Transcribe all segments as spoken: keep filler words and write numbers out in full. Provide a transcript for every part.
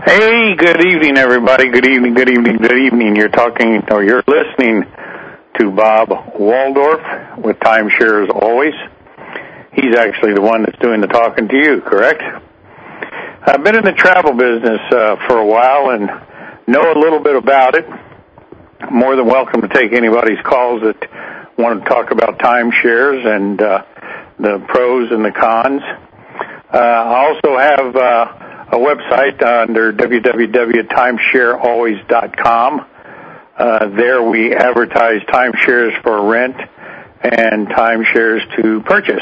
Hey, good evening, everybody. Good evening, good evening, good evening. You're talking, or you're listening to Bob Waldorf with Timeshare as always. He's actually the one that's doing the talking to you, correct? I've been in the travel business uh, for a while and know a little bit about it. I'm more than welcome to take anybody's calls that want to talk about timeshares and uh, the pros and the cons. Uh, I also have uh, a website under w w w dot timeshare always dot com. Uh, there we advertise timeshares for rent and timeshares to purchase.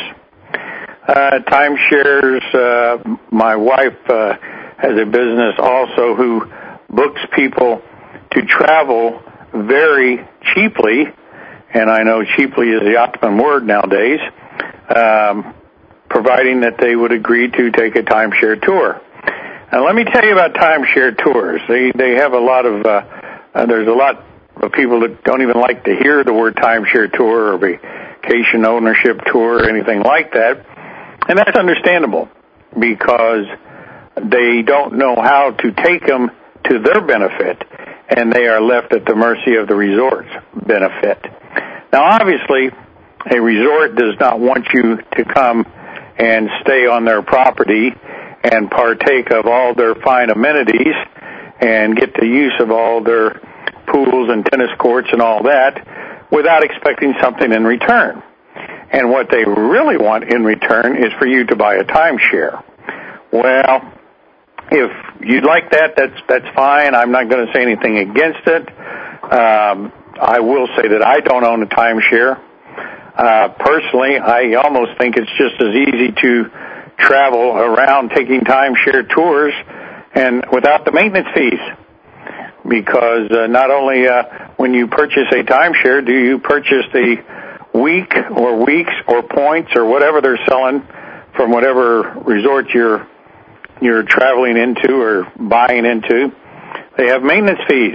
Uh, timeshares, uh, my wife uh, has a business also who books people to travel very cheaply, and I know cheaply is the optimum word nowadays, um, providing that they would agree to take a timeshare tour. Now, let me tell you about timeshare tours. They they have a lot of, uh, uh, there's a lot of people that don't even like to hear the word timeshare tour or vacation ownership tour or anything like that. And that's understandable because they don't know how to take them to their benefit, and they are left at the mercy of the resort's benefit. Now, obviously, a resort does not want you to come and stay on their property and partake of all their fine amenities and get the use of all their pools and tennis courts and all that without expecting something in return. And what they really want in return is for you to buy a timeshare. Well, if you'd like that, that's that's fine. I'm not going to say anything against it. Um, I will say that I don't own a timeshare. Uh, personally, I almost think it's just as easy to travel around taking timeshare tours and without the maintenance fees, because uh, not only uh, when you purchase a timeshare do you purchase the week or weeks or points or whatever they're selling from whatever resort you're you're traveling into or buying into. They have maintenance fees,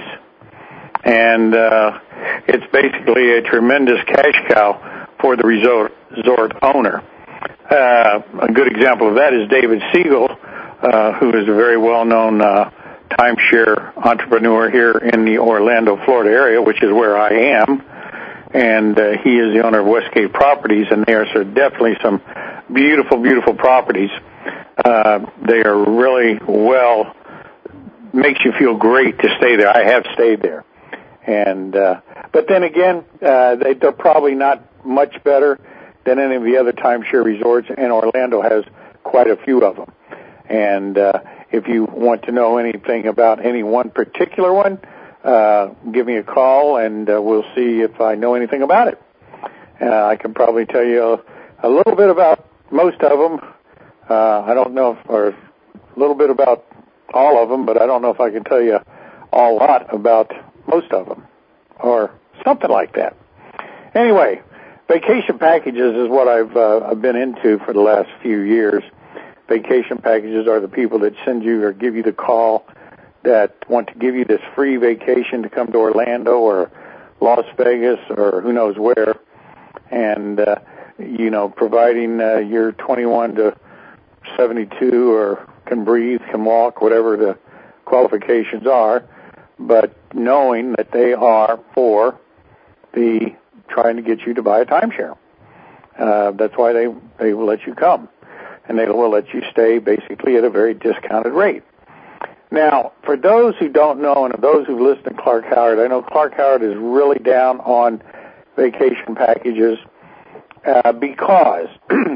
and uh, it's basically a tremendous cash cow for the resort, resort owner. Uh, a good example of that is David Siegel, uh, who is a very well-known uh, timeshare entrepreneur here in the Orlando, Florida area, which is where I am. And uh, he is the owner of Westgate Properties, and there are definitely some beautiful, beautiful properties. Uh, they are really well, makes you feel great to stay there. I have stayed there. And uh, but then again, uh, they, they're probably not much better than any of the other timeshare resorts, and Orlando has quite a few of them. And uh, if you want to know anything about any one particular one, uh, give me a call, and uh, we'll see if I know anything about it. Uh, I can probably tell you a, a little bit about most of them. Uh, I don't know, if, or a little bit about all of them, but I don't know if I can tell you a lot about most of them, or something like that. Anyway, vacation packages is what I've, uh, I've been into for the last few years. Vacation packages are the people that send you or give you the call that want to give you this free vacation to come to Orlando or Las Vegas or who knows where. And, uh, you know, providing uh, you're twenty-one to seventy-two or can breathe, can walk, whatever the qualifications are, but knowing that they are for the trying to get you to buy a timeshare. Uh, that's why they, they will let you come. And they will let you stay basically at a very discounted rate. Now, for those who don't know and those who've listened to Clark Howard, I know Clark Howard is really down on vacation packages uh, because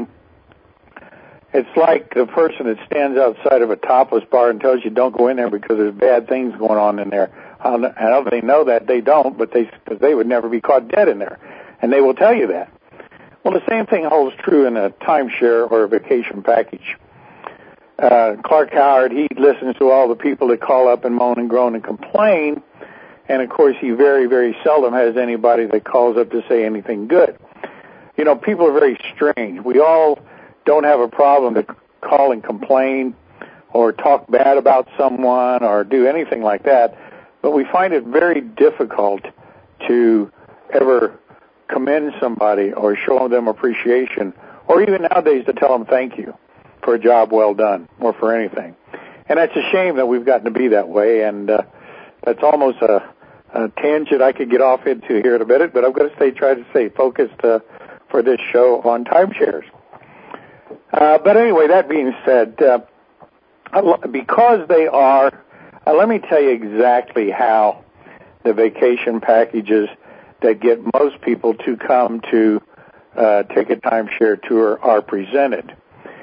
it's like the person that stands outside of a topless bar and tells you don't go in there because there's bad things going on in there. How do they know that? They don't, but they, cause they would never be caught dead in there. And they will tell you that. Well, the same thing holds true in a timeshare or a vacation package. Uh, Clark Howard, he listens to all the people that call up and moan and groan and complain, and of course he very, very seldom has anybody that calls up to say anything good. You know, people are very strange. We all don't have a problem to call and complain or talk bad about someone or do anything like that, but we find it very difficult to ever commend somebody or show them appreciation, or even nowadays to tell them thank you for a job well done or for anything. And that's a shame that we've gotten to be that way, and uh, that's almost a, a tangent I could get off into here in a minute, but I'm going to stay, try to stay focused uh, for this show on timeshares. Uh, but anyway, that being said, uh, because they are, uh, let me tell you exactly how the vacation packages that get most people to come to uh, take a timeshare tour are presented.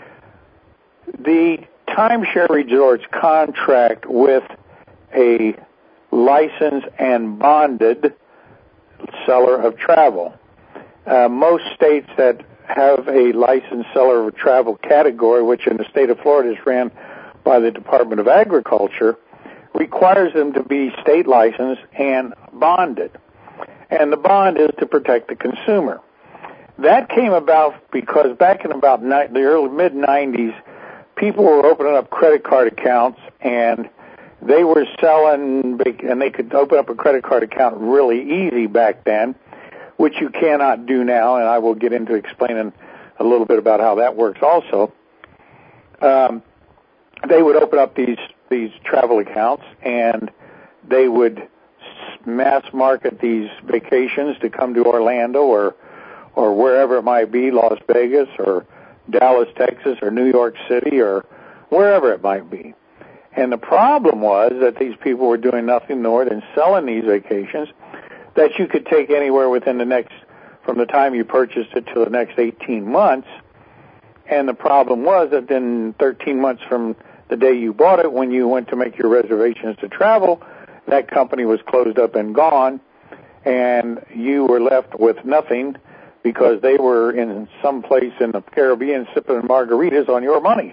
The timeshare resorts contract with a licensed and bonded seller of travel. Uh, most states that have a licensed seller of travel category, which in the state of Florida is ran by the Department of Agriculture, requires them to be state licensed and bonded. And the bond is to protect the consumer. That came about because back in about ni- the early mid nineties, people were opening up credit card accounts, and they were selling, and they could open up a credit card account really easy back then, which you cannot do now, and I will get into explaining a little bit about how that works also. Um, they would open up these these travel accounts, and they would mass market these vacations to come to Orlando or or wherever it might be, Las Vegas or Dallas, Texas, or New York City, or wherever it might be. And the problem was that these people were doing nothing more than selling these vacations that you could take anywhere within the next, from the time you purchased it to the next eighteen months. And the problem was that then thirteen months from the day you bought it, when you went to make your reservations to travel, that company was closed up and gone, and you were left with nothing because they were in some place in the Caribbean sipping margaritas on your money.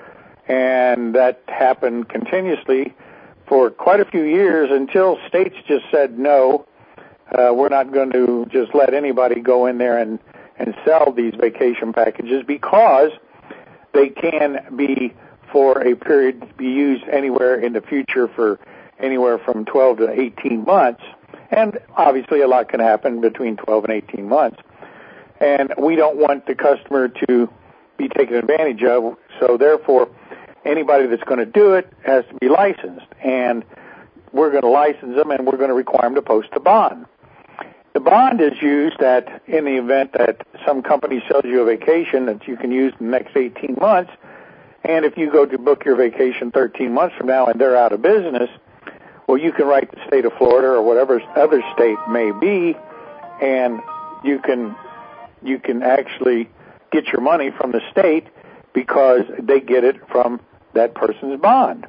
And that happened continuously for quite a few years until states just said, no, uh, we're not going to just let anybody go in there and, and sell these vacation packages, because they can be for a period to be used anywhere in the future for anywhere from twelve to eighteen months. And obviously a lot can happen between twelve and eighteen months. And we don't want the customer to be taken advantage of, so therefore anybody that's going to do it has to be licensed. And we're going to license them, and we're going to require them to post a bond. The bond is used that in the event that some company sells you a vacation that you can use in the next eighteen months, and if you go to book your vacation thirteen months from now and they're out of business, well, you can write the state of Florida or whatever other state may be, and you can you can actually get your money from the state because they get it from that person's bond.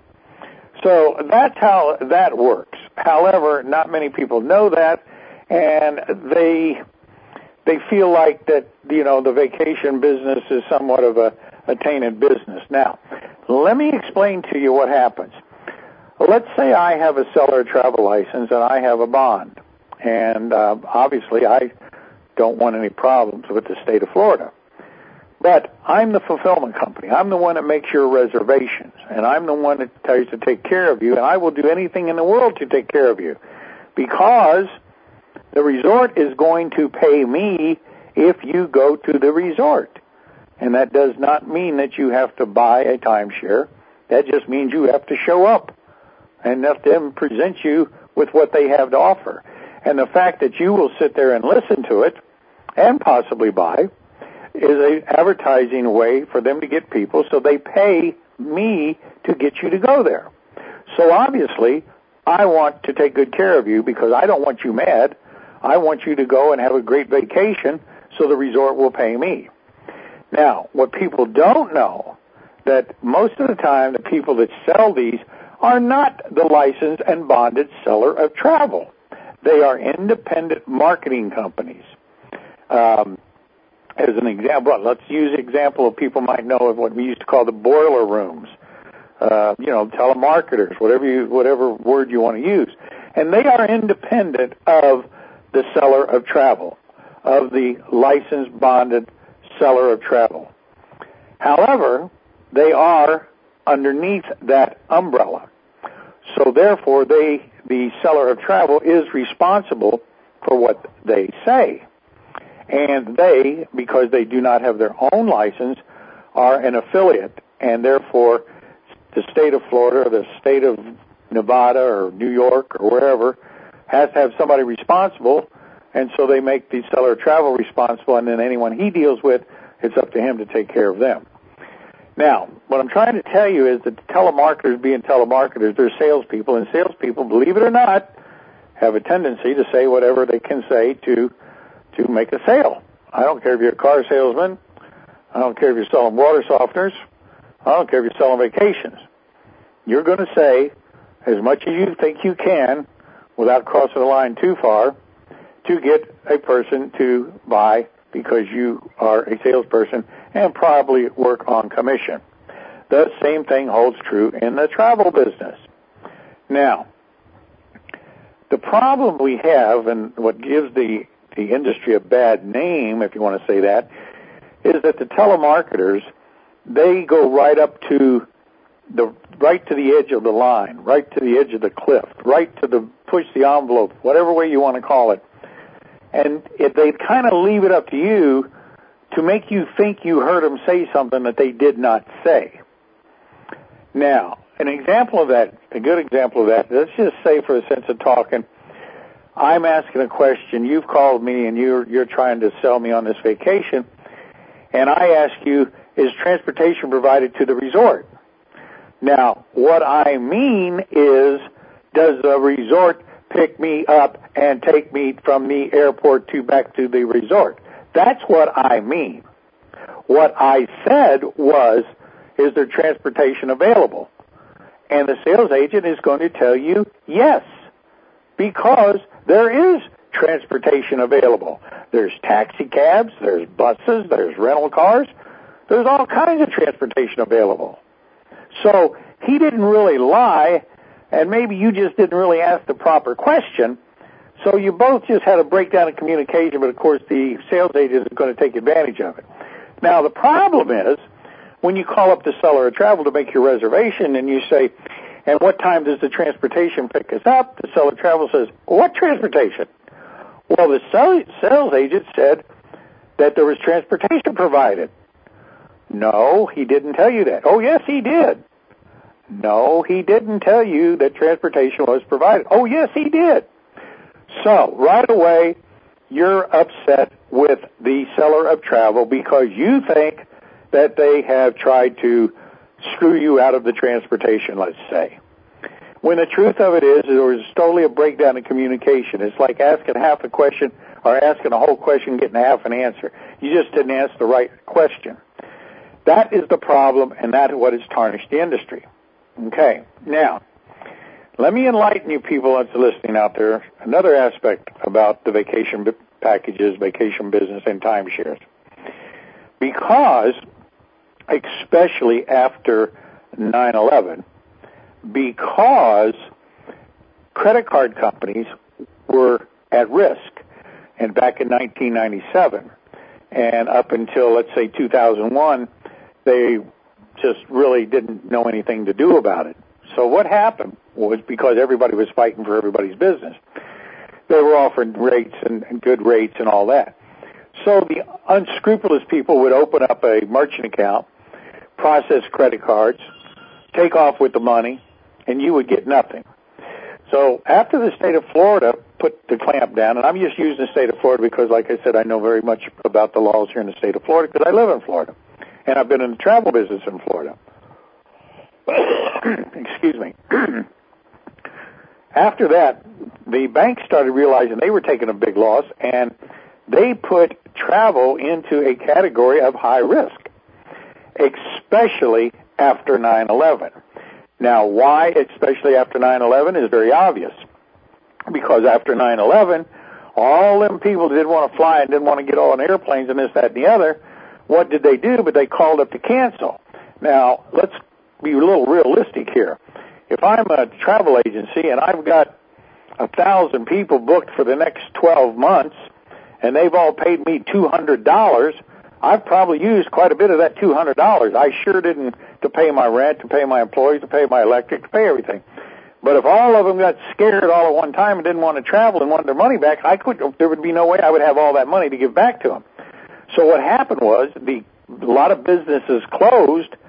So that's how that works. However, not many people know that, and they they feel like that, you know, the vacation business is somewhat of a, a tainted business. Now, let me explain to you what happens. Let's say I have a seller travel license and I have a bond, and uh, obviously I don't want any problems with the state of Florida. But I'm the fulfillment company. I'm the one that makes your reservations, and I'm the one that tells you to take care of you, and I will do anything in the world to take care of you, because the resort is going to pay me if you go to the resort. And that does not mean that you have to buy a timeshare. That just means you have to show up and let them present you with what they have to offer. And the fact that you will sit there and listen to it and possibly buy is an advertising way for them to get people, so they pay me to get you to go there. So obviously, I want to take good care of you because I don't want you mad. I want you to go and have a great vacation, so the resort will pay me. Now, what people don't know, that most of the time the people that sell these are not the licensed and bonded seller of travel. They are independent marketing companies. Um, as an example, let's use the example of people might know of what we used to call the boiler rooms. Uh, you know, telemarketers, whatever you, whatever word you want to use. And they are independent of the seller of travel, of the licensed, bonded seller of travel. However, they are underneath that umbrella. So therefore, they, the seller of travel is responsible for what they say. And they, because they do not have their own license, are an affiliate, and therefore the state of Florida or the state of Nevada or New York or wherever has to have somebody responsible, and so they make the seller of travel responsible, and then anyone he deals with, it's up to him to take care of them. Now, what I'm trying to tell you is that telemarketers being telemarketers, they're salespeople, and salespeople, believe it or not, have a tendency to say whatever they can say to to make a sale. I don't care if you're a car salesman. I don't care if you're selling water softeners. I don't care if you're selling vacations. You're going to say as much as you think you can without crossing the line too far to get a person to buy because you are a salesperson and probably work on commission. The same thing holds true in the travel business. Now, the problem we have, and what gives the, the industry a bad name, if you want to say that, is that the telemarketers, they go right up to the right to the edge of the line, right to the edge of the cliff, right to the push the envelope, whatever way you want to call it. And if they kind of leave it up to you to make you think you heard them say something that they did not say. Now, an example of that, a good example of that, let's just say for the sense of talking, I'm asking a question, you've called me and you're, you're trying to sell me on this vacation, and I ask you, is transportation provided to the resort? Now, what I mean is, does the resort pick me up and take me from the airport to back to the resort? That's what I mean. What I said was, is there transportation available? And the sales agent is going to tell you yes, because there is transportation available. There's taxi cabs, there's buses, there's rental cars, there's all kinds of transportation available. So he didn't really lie, and maybe you just didn't really ask the proper question, so you both just had a breakdown in communication, but of course the sales agent is going to take advantage of it. Now the problem is, when you call up the seller of travel to make your reservation and you say, and what time does the transportation pick us up? The seller of travel says, what transportation? Well, the sales agent said that there was transportation provided. No, he didn't tell you that. Oh, yes, he did. No, he didn't tell you that transportation was provided. Oh, yes, he did. So, right away, you're upset with the seller of travel because you think that they have tried to screw you out of the transportation, let's say. When the truth of it is, there was totally a breakdown in communication. It's like asking half a question or asking a whole question and getting half an answer. You just didn't ask the right question. That is the problem, and that is what has tarnished the industry. Okay, now, let me enlighten you people that's listening out there, another aspect about the vacation packages, vacation business, and timeshares. Because, especially after nine eleven, because credit card companies were at risk, and back in nineteen ninety-seven, and up until, let's say, two thousand one, they just really didn't know anything to do about it. So what happened was, because everybody was fighting for everybody's business, they were offering rates and, and good rates and all that. So the unscrupulous people would open up a merchant account, process credit cards, take off with the money, and you would get nothing. So after the state of Florida put the clamp down, and I'm just using the state of Florida because, like I said, I know very much about the laws here in the state of Florida because I live in Florida, and I've been in the travel business in Florida. Excuse me. After that, the banks started realizing they were taking a big loss, and they put travel into a category of high risk, especially after nine eleven. Now, why especially after nine eleven is very obvious. Because after nine eleven, all them people that didn't want to fly and didn't want to get on airplanes and this, that, and the other, what did they do? But they called up to cancel. Now, let's be a little realistic here. If I'm a travel agency and I've got a thousand people booked for the next twelve months, and they've all paid me two hundred dollars, I've probably used quite a bit of that two hundred dollars. I sure didn't to pay my rent, to pay my employees, to pay my electric, to pay everything. But if all of them got scared all at one time and didn't want to travel and wanted their money back, I could, there would be no way I would have all that money to give back to them. So what happened was the, a lot of businesses closed,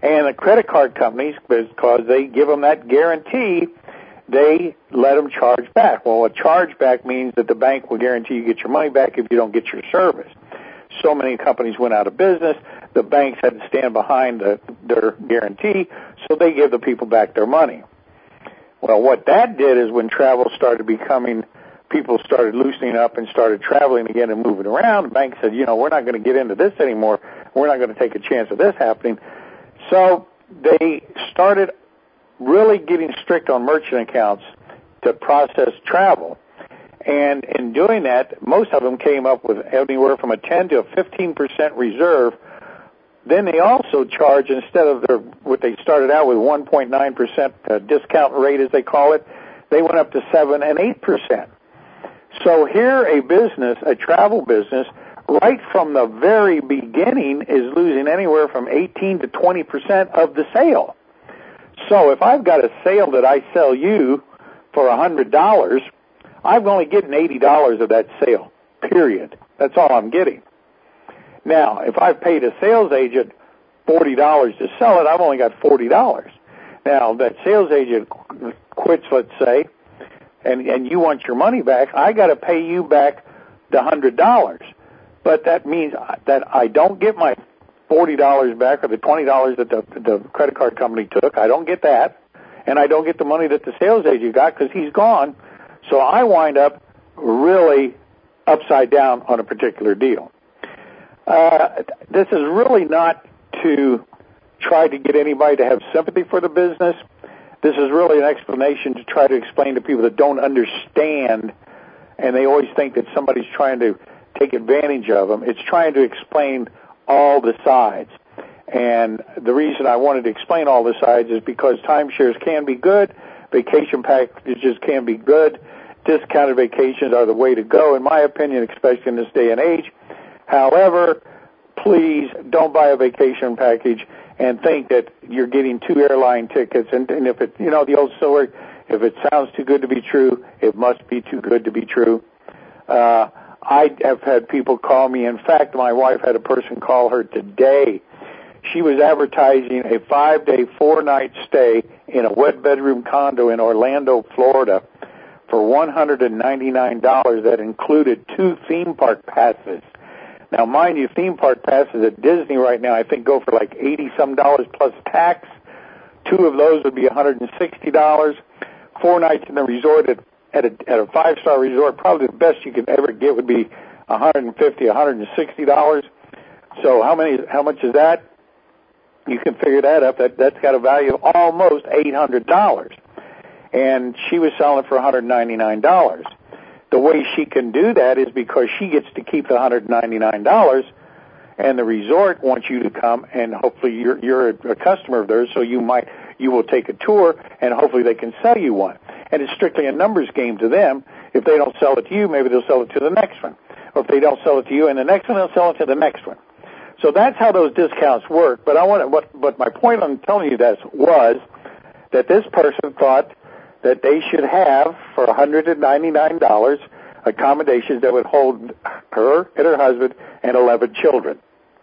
And the credit card companies, because they give them that guarantee, they let them charge back. Well, a chargeback means that the bank will guarantee you get your money back if you don't get your service. So many companies went out of business. The banks had to stand behind the, their guarantee, so they give the people back their money. Well, what that did is when travel started becoming, people started loosening up and started traveling again and moving around, the bank said, you know, we're not going to get into this anymore. We're not going to take a chance of this happening. So they started really getting strict on merchant accounts to process travel. And in doing that, most of them came up with anywhere from a ten to a fifteen percent reserve. Then they also charge, instead of their, what they started out with, one point nine percent uh, discount rate, as they call it, they went up to seven and eight percent. So here a business, a travel business, right from the very beginning is losing anywhere from eighteen to twenty percent of the sale. So if I've got a sale that I sell you for one hundred dollars, I'm only getting eighty dollars of that sale, period. That's all I'm getting. Now, if I've paid a sales agent forty dollars to sell it, I've only got forty dollars. Now, that sales agent quits, let's say, and, and you want your money back, I got to pay you back the one hundred dollars. But that means that I don't get my forty dollars back, or the twenty dollars that the, the credit card company took. I don't get that. And I don't get the money that the sales agent got because he's gone. So I wind up really upside down on a particular deal. Uh, this is really not to try to get anybody to have sympathy for the business. This is really an explanation to try to explain to people that don't understand, and they always think that somebody's trying to take advantage of them. It's trying to explain all the sides. And the reason I wanted to explain all the sides is because timeshares can be good, vacation packages can be good, discounted vacations are the way to go, in my opinion, especially in this day and age. However, please don't buy a vacation package and think that you're getting two airline tickets. And, and if it, you know, the old story, if it sounds too good to be true, it must be too good to be true. Uh, I have had people call me. In fact, my wife had a person call her today. She was advertising a five-day, four-night stay in a one-bedroom condo in Orlando, Florida, for one hundred ninety-nine dollars that included two theme park passes. Now, mind you, theme park passes at Disney right now, I think, go for like eighty-some dollars plus tax. Two of those would be one hundred sixty dollars. Four nights in the resort at, at, a, at a five-star resort, probably the best you could ever get would be one hundred fifty dollars, one hundred sixty dollars. So how many? How much is that? You can figure that up. That, that's got a value of almost eight hundred dollars. And she was selling it for one hundred ninety-nine dollars. The way she can do that is because she gets to keep the one hundred ninety-nine dollars, and the resort wants you to come, and hopefully you're, you're a customer of theirs, so you might you will take a tour, and hopefully they can sell you one. And it's strictly a numbers game to them. If they don't sell it to you, maybe they'll sell it to the next one. Or if they don't sell it to you and the next one, they'll sell it to the next one. So that's how those discounts work. But I want what, what my point on telling you this was that this person thought that they should have, for one hundred ninety-nine dollars, accommodations that would hold her and her husband and eleven children.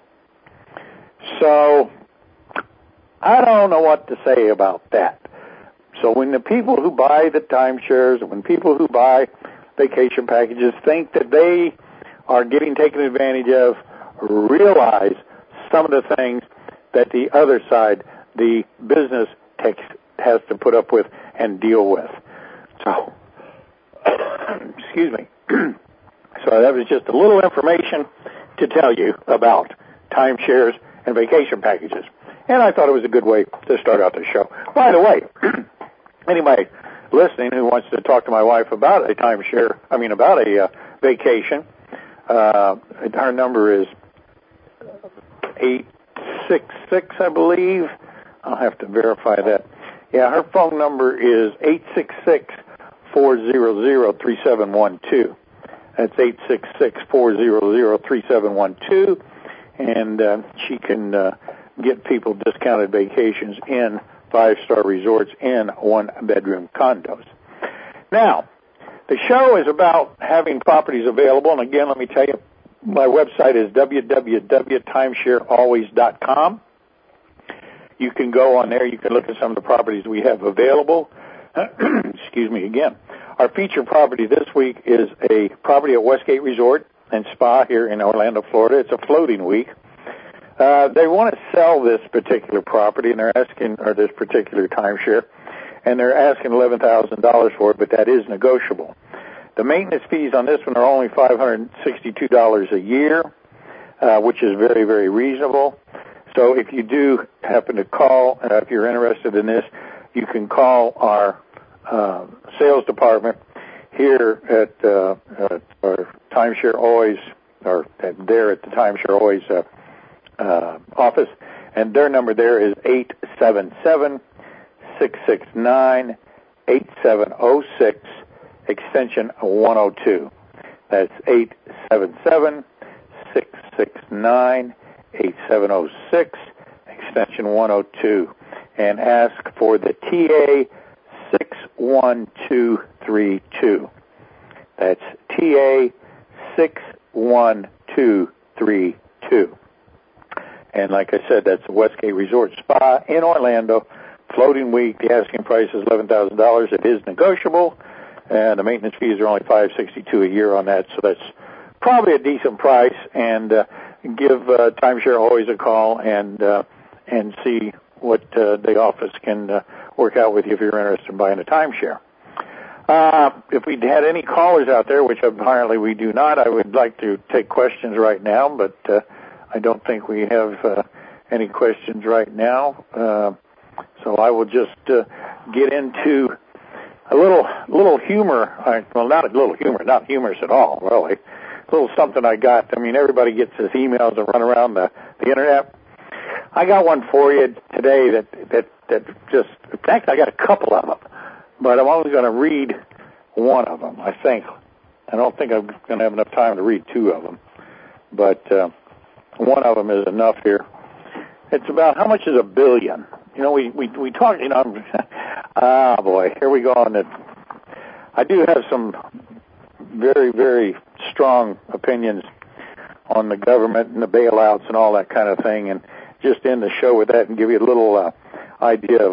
So I don't know what to say about that. So when the people who buy the timeshares, and when people who buy vacation packages think that they are getting taken advantage of, realize some of the things that the other side, the business, takes, has to put up with and deal with. So, excuse me. So that was just a little information to tell you about timeshares and vacation packages. And I thought it was a good way to start out the show. By the way, anybody listening who wants to talk to my wife about a timeshare, I mean about a uh, vacation, uh, our number is eight six six, I believe. I'll have to verify that. Yeah, her phone number is eight six six, four zero zero, three seven one two. That's eight six six, four zero zero, three seven one two. And uh, she can uh, get people discounted vacations in five-star resorts in one-bedroom condos. Now, the show is about having properties available. And again, let me tell you, my website is w w w dot timeshare always dot com. you can go on there. You can look at some of the properties we have available. Excuse me again. Our feature property this week is a property at Westgate Resort and Spa here in Orlando, Florida. It's a floating week. Uh, they want to sell this particular property, and they're asking, or this particular timeshare, and they're asking eleven thousand dollars for it, but that is negotiable. The maintenance fees on this one are only five hundred sixty-two dollars a year, uh, which is very, very reasonable. So if you do happen to call, uh, if you're interested in this, you can call our uh, sales department here at, uh, at our Timeshare Always, or at, there at the Timeshare Always uh, uh, office, and their number there is eight seven seven, six six nine, eight seven zero six, extension one oh two. That's eight seven seven, six six nine, eight seven zero six, extension one oh two, and ask for the T A six one two three two. That's T A six one two three two. And like I said, that's the Westgate Resort Spa in Orlando. Floating week, the asking price is eleven thousand dollars. It is negotiable, and the maintenance fees are only five hundred sixty-two dollars a year on that, so that's probably a decent price. And uh, give uh, Timeshare Always a call and uh, and see what uh, the office can uh, work out with you if you're interested in buying a timeshare. Uh, if we had any callers out there, which apparently we do not, I would like to take questions right now, but uh, I don't think we have uh, any questions right now. Uh, so I will just uh, get into a little little humor. I, well, not a little humor, not humorous at all, really. A little something I got. I mean, everybody gets his emails that run around the, the Internet. I got one for you today that, that, that just, in fact, I got a couple of them, but I'm only going to read one of them, I think. I don't think I'm going to have enough time to read two of them, but uh, one of them is enough here. It's about how much is a billion. You know, we, we, we talk, you know, ah, boy, here we go on it. I do have some very, very strong opinions on the government and the bailouts and all that kind of thing, and just end the show with that and give you a little uh, idea of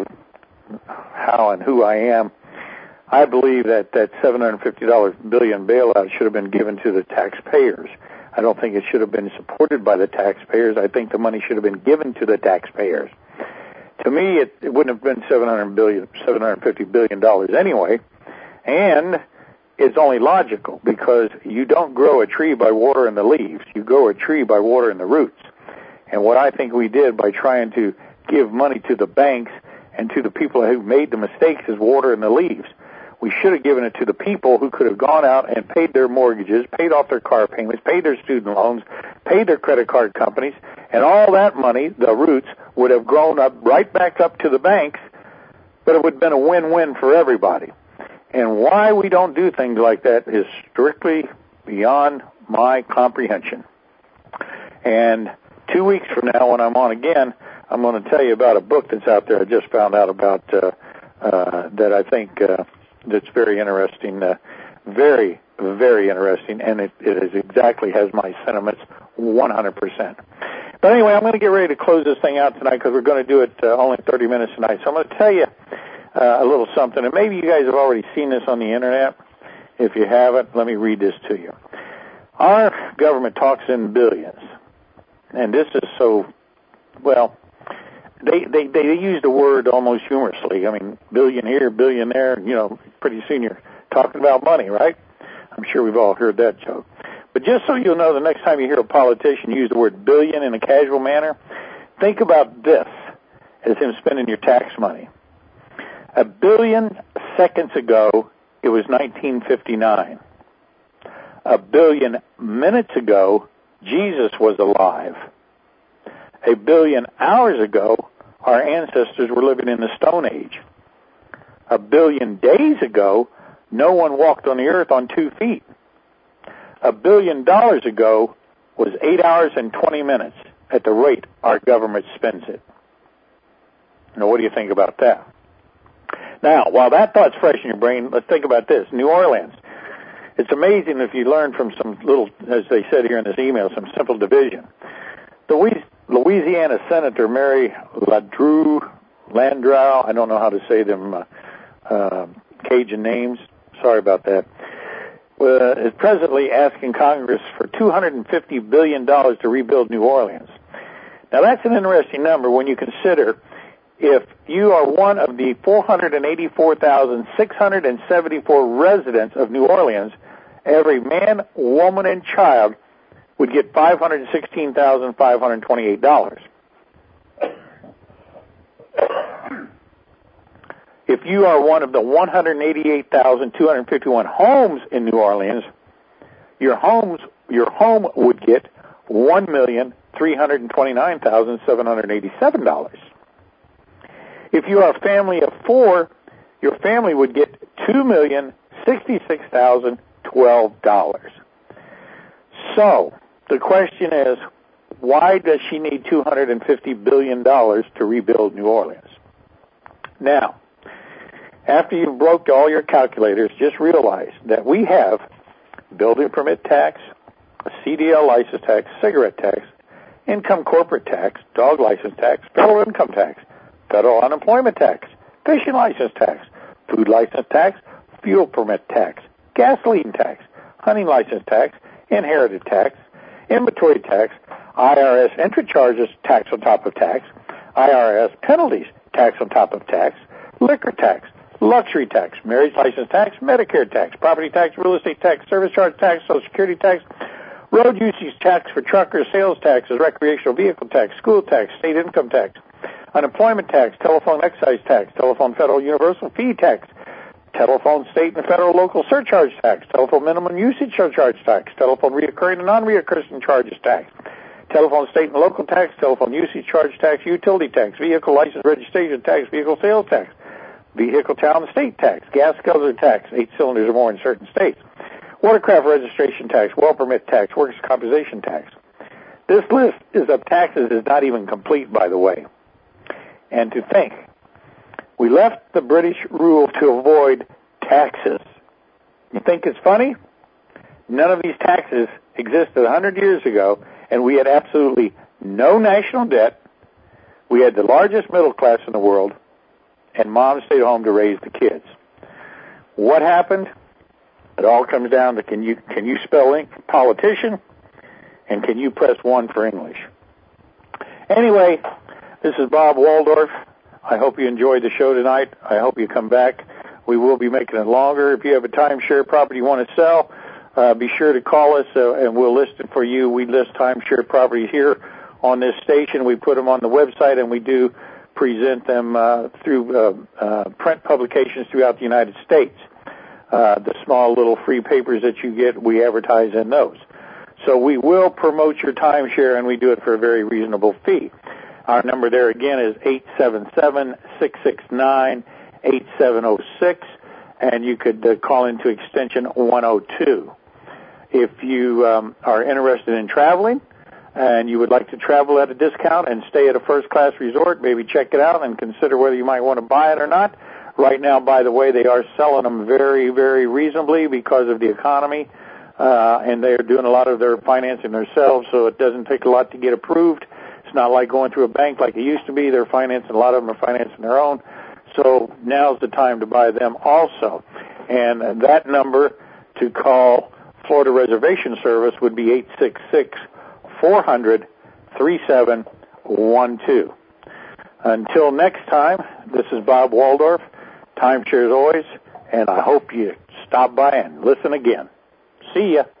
how and who I am. I believe that that seven hundred fifty billion dollars bailout should have been given to the taxpayers. I don't think it should have been supported by the taxpayers. I think the money should have been given to the taxpayers. To me, it, it wouldn't have been seven hundred billion dollars, seven hundred fifty billion dollars anyway, and it's only logical because you don't grow a tree by watering the leaves. You grow a tree by watering the roots. And what I think we did by trying to give money to the banks and to the people who made the mistakes is watering the leaves. We should have given it to the people who could have gone out and paid their mortgages, paid off their car payments, paid their student loans, paid their credit card companies, and all that money, the roots, would have grown up right back up to the banks, but it would have been a win-win for everybody. And why we don't do things like that is strictly beyond my comprehension. And two weeks from now, when I'm on again, I'm going to tell you about a book that's out there I just found out about uh, uh, that I think uh, that's very interesting, uh, very, very interesting, and it, it is exactly has my sentiments one hundred percent. But anyway, I'm going to get ready to close this thing out tonight because we're going to do it uh, only thirty minutes tonight. So I'm going to tell you uh, a little something, and maybe you guys have already seen this on the Internet. If you haven't, let me read this to you. Our government talks in billions, and this is so, well, they, they, they use the word almost humorously. I mean, billion here, billion there, you know, pretty soon you're talking about money, right? I'm sure we've all heard that joke. But just so you'll know, the next time you hear a politician use the word billion in a casual manner, think about this as him spending your tax money. A billion seconds ago, it was nineteen fifty-nine. A billion minutes ago, Jesus was alive. A billion hours ago, our ancestors were living in the Stone Age. A billion days ago, no one walked on the earth on two feet. A billion dollars ago was eight hours and twenty minutes at the rate our government spends it. Now, what do you think about that? Now, while that thought's fresh in your brain, let's think about this. New Orleans. It's amazing if you learn from some little, as they said here in this email, some simple division. The Louisiana Senator Mary Landrieu, Landrieu, I don't know how to say them uh, uh, Cajun names, sorry about that, uh, is presently asking Congress for two hundred fifty billion dollars to rebuild New Orleans. Now that's an interesting number when you consider if you are one of the four hundred eighty-four thousand six hundred seventy-four residents of New Orleans, every man, woman, and child would get five hundred sixteen thousand five hundred twenty-eight dollars. If you are one of the one hundred eighty-eight thousand two hundred fifty-one homes in New Orleans, your homes your home would get one million three hundred twenty-nine thousand seven hundred eighty-seven dollars. If you are a family of four, your family would get two million sixty-six thousand twelve dollars. So, the question is, why does she need two hundred fifty billion dollars to rebuild New Orleans? Now, after you've broke all your calculators, just realize that we have building permit tax, a C D L license tax, cigarette tax, income corporate tax, dog license tax, federal income tax, federal unemployment tax, fishing license tax, food license tax, fuel permit tax, gasoline tax, hunting license tax, inherited tax, inventory tax, I R S entry charges, tax on top of tax, I R S penalties, tax on top of tax, liquor tax, luxury tax, marriage license tax, Medicare tax, property tax, real estate tax, service charge tax, Social Security tax, road usage tax for truckers, sales taxes, recreational vehicle tax, school tax, state income tax, unemployment tax, telephone excise tax, telephone federal universal fee tax, telephone state and federal local surcharge tax, telephone minimum usage surcharge tax, telephone reoccurring and non-reoccurring charges tax, telephone state and local tax, telephone usage charge tax, utility tax, vehicle license registration tax, vehicle sales tax, vehicle town and state tax, gas guzzler tax, eight cylinders or more in certain states, watercraft registration tax, well permit tax, workers' compensation tax. This list is of taxes is not even complete, by the way. And to think, we left the British rule to avoid taxes. You think it's funny? None of these taxes existed one hundred years ago, and we had absolutely no national debt. We had the largest middle class in the world, and mom stayed home to raise the kids. What happened? It all comes down to can you can you spell ink for politician, and can you press one for English? Anyway, this is Bob Waldorf. I hope you enjoyed the show tonight. I hope you come back. We will be making it longer. If you have a timeshare property you want to sell, uh, be sure to call us, uh, and we'll list it for you. We list timeshare properties here on this station. We put them on the website, and we do present them uh, through uh, uh, print publications throughout the United States. Uh, the small little free papers that you get, we advertise in those. So we will promote your timeshare, and we do it for a very reasonable fee. Our number there again is eight seven seven, six six nine, eight seven zero six, and you could uh, call into extension one oh two. If you um, are interested in traveling and you would like to travel at a discount and stay at a first-class resort, maybe check it out and consider whether you might want to buy it or not. Right now, by the way, they are selling them very, very reasonably because of the economy, uh, and they are doing a lot of their financing themselves, so it doesn't take a lot to get approved. It's not like going through a bank like it used to be. They're financing, a lot of them are financing their own, so now's the time to buy them also. And that number to call Florida Reservation Service would be eight six six, four hundred, three seven one two. Until next time, this is Bob Waldorf. Timeshare as always, and I hope you stop by and listen again. See ya.